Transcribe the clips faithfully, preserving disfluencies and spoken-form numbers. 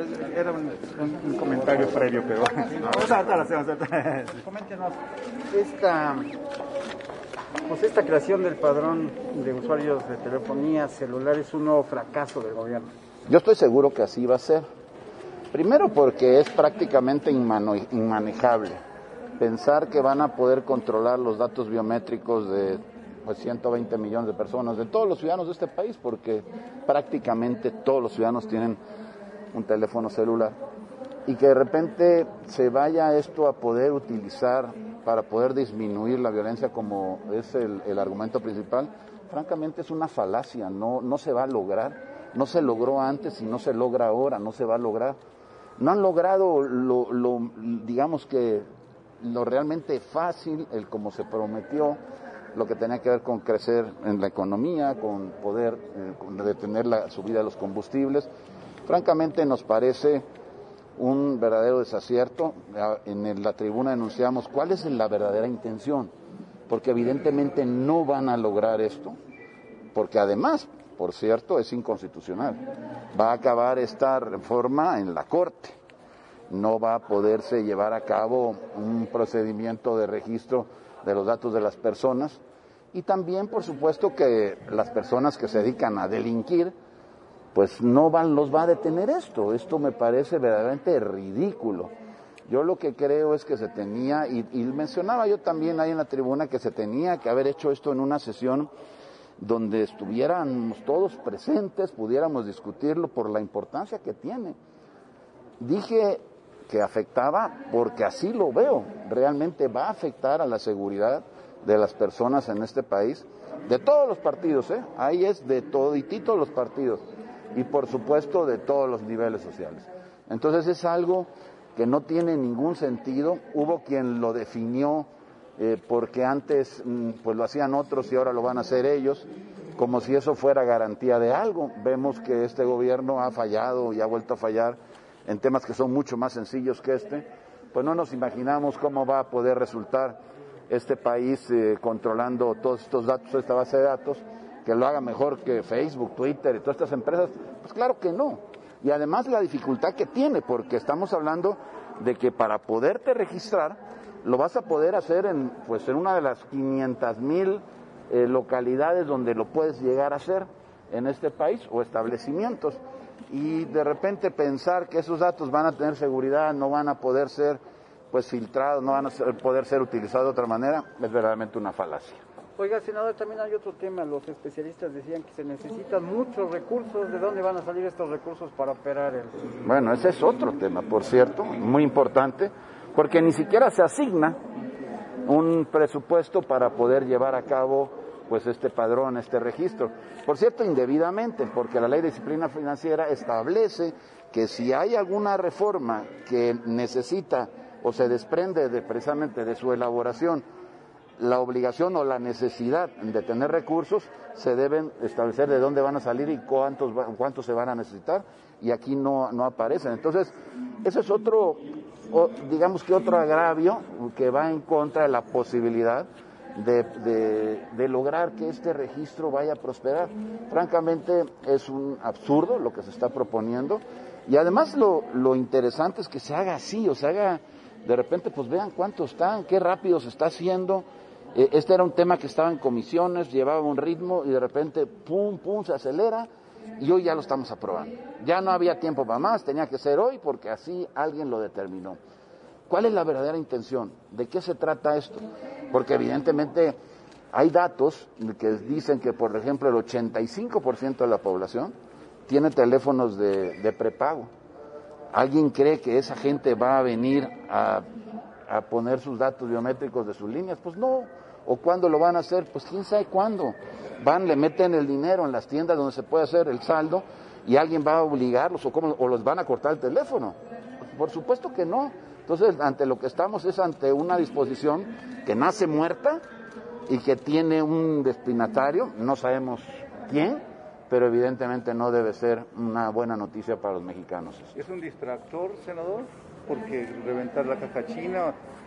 era un, un, un comentario previo, pero vamos a la semana. Coméntenos esta, pues esta creación del padrón de usuarios de telefonía celular es un nuevo fracaso del gobierno. Yo estoy seguro que así va a ser. Primero porque es prácticamente inmanejable. Pensar que van a poder controlar los datos biométricos de pues, ciento veinte millones de personas, de todos los ciudadanos de este país, porque prácticamente todos los ciudadanos tienen un teléfono celular, y que de repente se vaya esto a poder utilizar para poder disminuir la violencia como es el, el argumento principal, francamente es una falacia, no, no se va a lograr, no se logró antes y no se logra ahora, no se va a lograr. No han logrado lo, lo digamos que lo realmente fácil, el como se prometió, lo que tenía que ver con crecer en la economía, con poder eh, con detener la subida de los combustibles. Francamente nos parece un verdadero desacierto. En la tribuna denunciamos cuál es la verdadera intención, porque evidentemente no van a lograr esto, porque además, por cierto, es inconstitucional. Va a acabar esta reforma en la Corte. No va a poderse llevar a cabo un procedimiento de registro de los datos de las personas. Y también, por supuesto, que las personas que se dedican a delinquir, pues no van, los va a detener esto. Esto me parece verdaderamente ridículo. Yo lo que creo es que se tenía, y, y mencionaba yo también ahí en la tribuna, que se tenía que haber hecho esto en una sesión donde estuviéramos todos presentes, pudiéramos discutirlo por la importancia que tiene. Dije que afectaba porque así lo veo, realmente va a afectar a la seguridad de las personas en este país, de todos los partidos, ¿eh? Ahí es de toditito los partidos, y por supuesto de todos los niveles sociales. Entonces es algo que no tiene ningún sentido. Hubo quien lo definió Eh, porque antes pues lo hacían otros y ahora lo van a hacer ellos, como si eso fuera garantía de algo. Vemos que este gobierno ha fallado y ha vuelto a fallar en temas que son mucho más sencillos que este, pues no nos imaginamos cómo va a poder resultar este país eh, controlando todos estos datos, esta base de datos, que lo haga mejor que Facebook, Twitter y todas estas empresas. Pues claro que no. Y además la dificultad que tiene, porque estamos hablando de que para poderte registrar lo vas a poder hacer en, pues, en una de las quinientas mil eh, localidades donde lo puedes llegar a hacer en este país, o establecimientos, y de repente pensar que esos datos van a tener seguridad, no van a poder ser pues filtrados, no van a ser, poder ser utilizados de otra manera, es verdaderamente una falacia. Oiga, senador, también hay otro tema. Los especialistas decían que se necesitan muchos recursos. ¿De dónde van a salir estos recursos para operar el...? Bueno, ese es otro tema, por cierto, muy importante, porque ni siquiera se asigna un presupuesto para poder llevar a cabo pues este padrón, este registro. Por cierto, indebidamente, porque la Ley de Disciplina Financiera establece que si hay alguna reforma que necesita o se desprende de, precisamente de su elaboración, la obligación o la necesidad de tener recursos, se deben establecer de dónde van a salir y cuántos, cuántos se van a necesitar, y aquí no, no aparecen. Entonces, ese es otro, o, digamos que otro agravio que va en contra de la posibilidad de, de, de lograr que este registro vaya a prosperar. Francamente, es un absurdo lo que se está proponiendo, y además lo, lo interesante es que se haga así, o se haga, de repente, pues vean cuántos están, qué rápido se está haciendo. Este era un tema que estaba en comisiones, llevaba un ritmo, y de repente, pum, pum, se acelera, y hoy ya lo estamos aprobando. Ya no había tiempo para más, tenía que ser hoy, porque así alguien lo determinó. ¿Cuál es la verdadera intención? ¿De qué se trata esto? Porque evidentemente hay datos que dicen que, por ejemplo, el ochenta y cinco por ciento de la población tiene teléfonos de, de prepago. ¿Alguien cree que esa gente va a venir a, a poner sus datos biométricos de sus líneas? Pues no. ¿O cuándo lo van a hacer? Pues quién sabe cuándo. Van, le meten el dinero en las tiendas donde se puede hacer el saldo, y alguien va a obligarlos, o, cómo, o los van a cortar el teléfono. Pues por supuesto que no. Entonces, ante lo que estamos es ante una disposición que nace muerta y que tiene un destinatario, no sabemos quién, pero evidentemente no debe ser una buena noticia para los mexicanos. ¿Es un distractor, senador? Porque reventar la caja china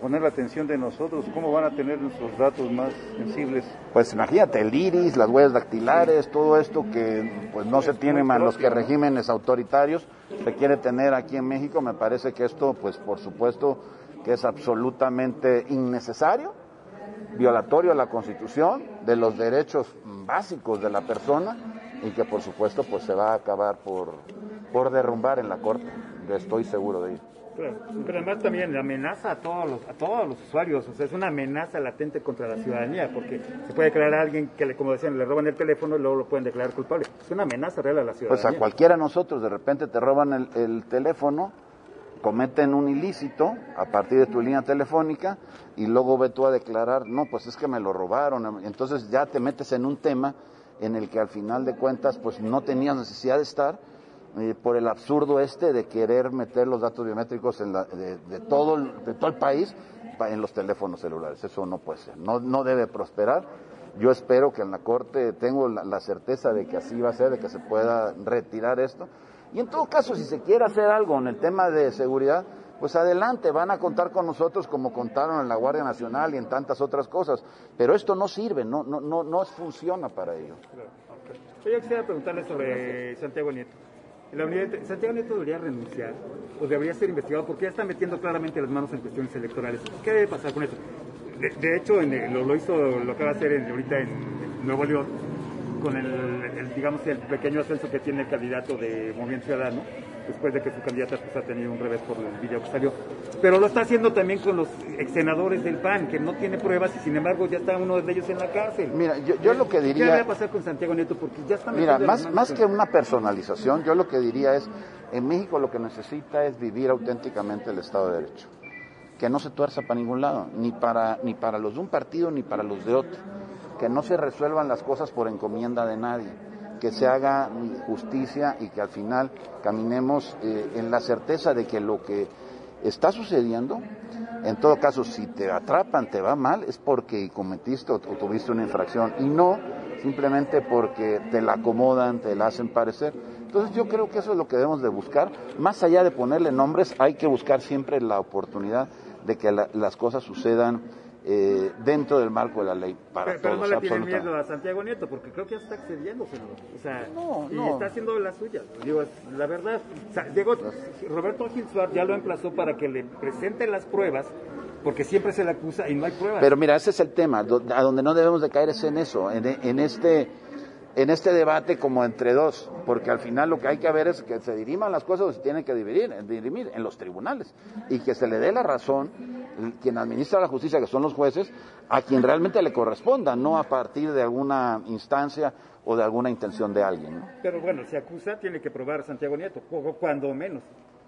poner la atención de nosotros, ¿cómo van a tener nuestros datos más sensibles? Pues imagínate, el iris, las huellas dactilares, todo esto que pues no se tiene más los que regímenes autoritarios se quiere tener aquí en México. Me parece que esto, pues por supuesto, que es absolutamente innecesario, violatorio a la Constitución, de los derechos básicos de la persona, y que por supuesto pues se va a acabar por, por derrumbar en la Corte, estoy seguro de ello. Claro, pero además también la amenaza a todos los a todos los usuarios, o sea, es una amenaza latente contra la ciudadanía, porque se puede declarar a alguien que, le, como decían, le roban el teléfono y luego lo pueden declarar culpable. Es una amenaza real a la ciudadanía. Pues a cualquiera de nosotros, de repente te roban el, el teléfono, cometen un ilícito a partir de tu línea telefónica y luego ve tú a declarar, no, pues es que me lo robaron. Entonces ya te metes en un tema en el que al final de cuentas pues no tenías necesidad de estar, eh, por el absurdo este de querer meter los datos biométricos en la, de, de, todo el, de todo el país en los teléfonos celulares. Eso no puede ser, no, no debe prosperar. Yo espero que en la Corte, tengo la, la certeza de que así va a ser, de que se pueda retirar esto. Y en todo caso, si se quiere hacer algo en el tema de seguridad, pues adelante, van a contar con nosotros como contaron en la Guardia Nacional y en tantas otras cosas. Pero esto no sirve, no, no, no, no funciona para ello. Claro, okay. Yo quisiera preguntarle sobre Santiago Nieto. La unidad, ¿Santiago Nieto debería renunciar o debería ser investigado? Porque ya está metiendo claramente las manos en cuestiones electorales. ¿Qué debe pasar con eso? De, de hecho, en el, lo, lo hizo, lo acaba de hacer en, ahorita en, en Nuevo León, con el, el, digamos, el pequeño ascenso que tiene el candidato de Movimiento Ciudadano, después de que su candidata pues, ha tenido un revés por el video que salió. Pero lo está haciendo también con los ex senadores del P A N, que no tiene pruebas y sin embargo ya está uno de ellos en la cárcel. Mira, yo, yo lo que diría... ¿Qué va a pasar con Santiago Nieto? Porque ya está... Mira, más, más que una personalización, yo lo que diría es, en México lo que necesita es vivir auténticamente el Estado de Derecho. Que no se tuerza para ningún lado, ni para, ni para los de un partido ni para los de otro. Que no se resuelvan las cosas por encomienda de nadie, que se haga justicia y que al final caminemos eh, en la certeza de que lo que está sucediendo, en todo caso, si te atrapan, te va mal, es porque cometiste o, o tuviste una infracción y no simplemente porque te la acomodan, te la hacen parecer. Entonces yo creo que eso es lo que debemos de buscar, más allá de ponerle nombres, hay que buscar siempre la oportunidad de que la, las cosas sucedan Eh, dentro del marco de la ley para pero, pero todos. Pero no le tiene miedo a Santiago Nieto, porque creo que ya está excediendo, senador. O sea, no, y no. está haciendo la suya. Digo, la verdad, o sea, Diego, Roberto Gil Suárez ya lo emplazó para que le presente las pruebas, porque siempre se le acusa y no hay pruebas. Pero mira, ese es el tema, a donde no debemos de caer es en eso, en, en este... en este debate como entre dos, porque al final lo que hay que ver es que se diriman las cosas o se tienen que dividir, dirimir en los tribunales y que se le dé la razón quien administra la justicia, que son los jueces, a quien realmente le corresponda, no a partir de alguna instancia o de alguna intención de alguien, ¿no? Pero bueno, si acusa tiene que probar a Santiago Nieto, cuando menos.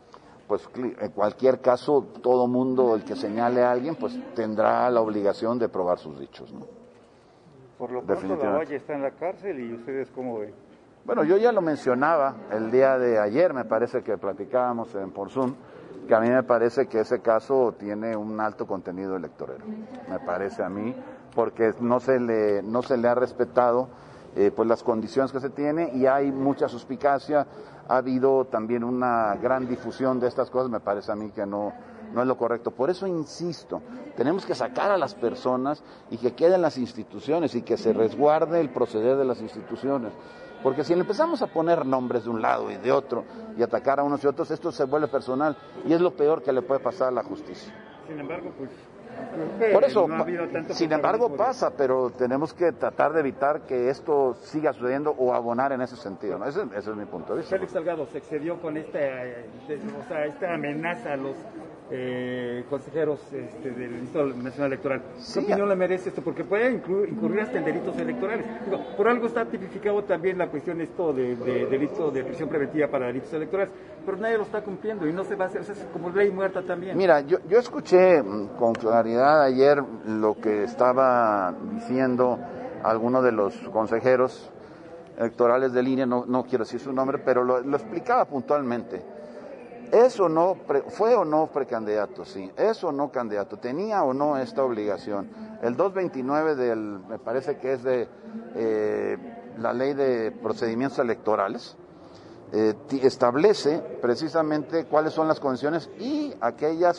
Pues en cualquier caso, todo mundo, el que señale a alguien, pues tendrá la obligación de probar sus dichos, ¿no? Por lo pronto la Valle está en la cárcel y ustedes cómo ven. Bueno, yo ya lo mencionaba el día de ayer, me parece que platicábamos en por Zoom, que a mí me parece que ese caso tiene un alto contenido electorero, me parece a mí, porque no se le, no se le ha respetado eh, pues las condiciones que se tiene y hay mucha suspicacia, ha habido también una gran difusión de estas cosas, me parece a mí que no... no es lo correcto. Por eso insisto, tenemos que sacar a las personas y que queden las instituciones y que se resguarde el proceder de las instituciones. Porque si le empezamos a poner nombres de un lado y de otro y atacar a unos y otros, esto se vuelve personal y es lo peor que le puede pasar a la justicia. Sin embargo, pues... Por eso, no sin embargo pasa, pero tenemos que tratar de evitar que esto siga sucediendo o abonar en ese sentido, ¿no? Ese, ese es mi punto de vista. Félix Salgado se excedió con esta, o sea, esta amenaza a los eh, consejeros este, del Instituto Nacional Electoral. ¿Qué sí, opinión le merece esto? Porque puede incluir, incurrir hasta en delitos electorales. Digo, por algo está tipificado también la cuestión esto de, de delito de prisión preventiva para delitos electorales, pero nadie lo está cumpliendo y no se va a hacer, o sea, es como ley muerta también. Mira, yo, yo escuché con claridad ayer lo que estaba diciendo alguno de los consejeros electorales de línea, no, no quiero decir su nombre, pero lo, lo explicaba puntualmente. ¿Es o no, pre, fue o no precandidato? Sí. ¿Es o no candidato? ¿Tenía o no esta obligación? El doscientos veintinueve del, me parece que es de eh, la ley de procedimientos electorales, eh, establece precisamente cuáles son las condiciones y aquellas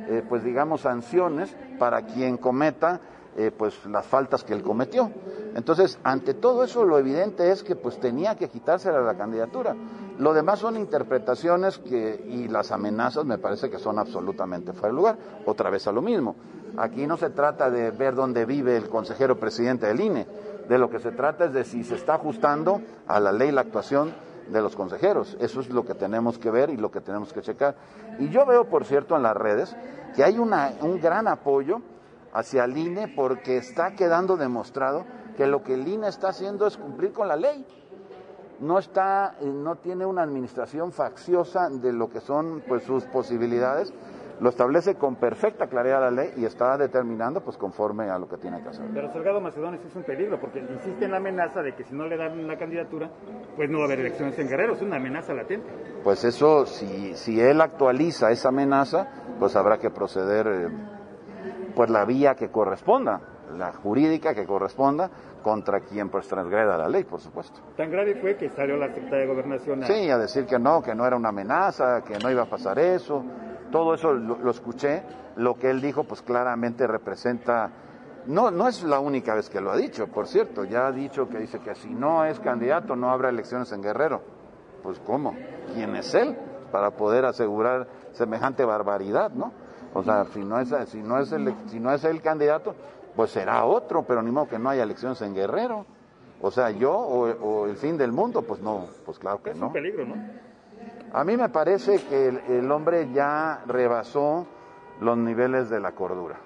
eh, pues digamos, sanciones para quien cometa eh, pues las faltas que él cometió. Entonces, ante todo eso, lo evidente es que pues tenía que quitársela la candidatura. Lo demás son interpretaciones que, y las amenazas me parece que son absolutamente fuera de lugar. Otra vez a lo mismo. Aquí no se trata de ver dónde vive el consejero presidente del I N E. De lo que se trata es de si se está ajustando a la ley la actuación de los consejeros. Eso es lo que tenemos que ver y lo que tenemos que checar. Y yo veo, por cierto, en las redes que hay una, un gran apoyo hacia el I N E porque está quedando demostrado que lo que el I N E está haciendo es cumplir con la ley. No está, no tiene una administración facciosa de lo que son pues sus posibilidades, lo establece con perfecta claridad la ley y está determinando pues conforme a lo que tiene que hacer. Pero Salgado Macedonio es un peligro porque insiste en la amenaza de que si no le dan la candidatura, pues no va a haber elecciones en Guerrero, es una amenaza latente. Pues eso, si, si él actualiza esa amenaza, pues habrá que proceder eh, pues la vía que corresponda, la jurídica que corresponda, contra quien pues transgreda la ley, por supuesto. Tan grave fue que salió la secretaria de Gobernación a... Sí, a decir que no, que no era una amenaza, que no iba a pasar eso. Todo eso lo, lo escuché. Lo que él dijo pues claramente representa... No, no es la única vez que lo ha dicho, por cierto. Ya ha dicho que dice que si no es candidato no habrá elecciones en Guerrero. Pues ¿cómo? ¿Quién es él para poder asegurar semejante barbaridad, no? O sea, si no es, si no es, el, si no es el candidato, pues será otro, pero ni modo que no haya elecciones en Guerrero. O sea, yo o, o el fin del mundo, pues no, pues claro que no. Es un peligro, ¿no? A mí me parece que el, el hombre ya rebasó los niveles de la cordura.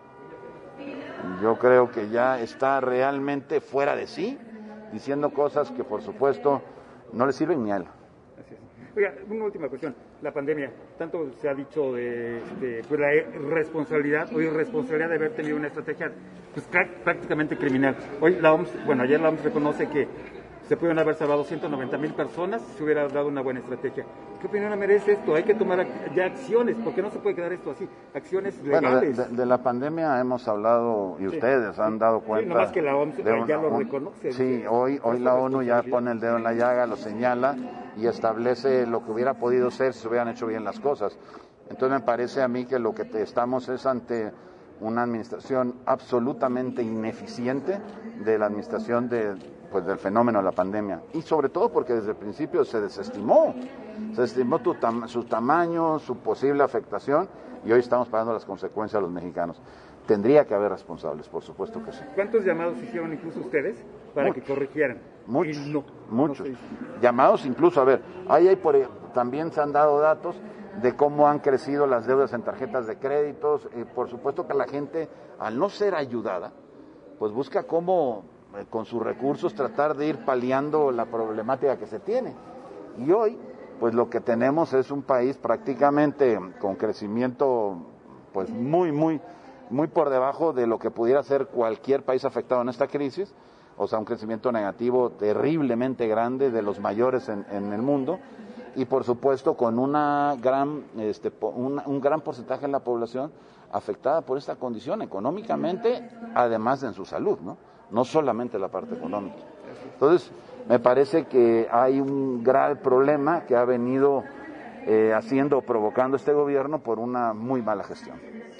Yo creo que ya está realmente fuera de sí, diciendo cosas que por supuesto no le sirven ni a él. Así es. Oiga, una última cuestión. La pandemia, tanto se ha dicho de, de pues, la responsabilidad o irresponsabilidad de haber tenido una estrategia pues, prácticamente criminal. Hoy la O M S, bueno, ayer la O M S reconoce que se pudieron haber salvado ciento noventa mil personas si se hubiera dado una buena estrategia. ¿Qué opinión merece esto? Hay que tomar ya acciones, porque no se puede quedar esto así. Acciones legales. Bueno, de, de, de la pandemia hemos hablado y ustedes sí, han dado cuenta. Sí, nomás que la O M S de ya un, lo un, reconoce. Sí, hoy, hoy la ONU ya pone el dedo en la llaga, lo señala y establece lo que hubiera podido ser si se hubieran hecho bien las cosas. Entonces me parece a mí que lo que te estamos es ante una administración absolutamente ineficiente de la administración de, pues, del fenómeno de la pandemia. Y sobre todo porque desde el principio se desestimó, se estimó tu tam- su tamaño, su posible afectación, y hoy estamos pagando las consecuencias a los mexicanos. Tendría que haber responsables, por supuesto que sí. ¿Cuántos llamados hicieron incluso ustedes para muchos, que corrigieran? Muchos, no, muchos. No llamados incluso, a ver, ahí hay por, también se han dado datos de cómo han crecido las deudas en tarjetas de créditos. Eh, por supuesto que la gente, al no ser ayudada, pues busca cómo, eh, con sus recursos, tratar de ir paliando la problemática que se tiene. Y hoy, pues lo que tenemos es un país prácticamente con crecimiento, pues muy, muy, muy por debajo de lo que pudiera ser cualquier país afectado en esta crisis. O sea, un crecimiento negativo terriblemente grande, de los mayores en, en el mundo. Y por supuesto con una gran, este, un, un gran porcentaje de la población afectada por esta condición económicamente, además de en su salud, ¿no? No solamente la parte económica. Entonces, me parece que hay un grave problema que ha venido eh, haciendo, provocando este gobierno por una muy mala gestión.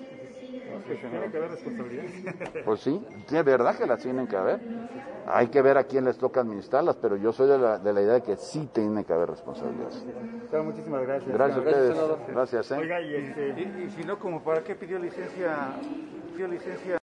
Pues tiene que haber responsabilidades. Pues sí, es verdad que las tienen que haber. Hay que ver a quién les toca administrarlas, pero yo soy de la, de la idea de que sí tiene que haber responsabilidades. Claro, muchísimas gracias. Gracias a ustedes. Gracias, gracias ¿eh? Oiga, y, este, y, y si no, como para qué pidió licencia, pidió licencia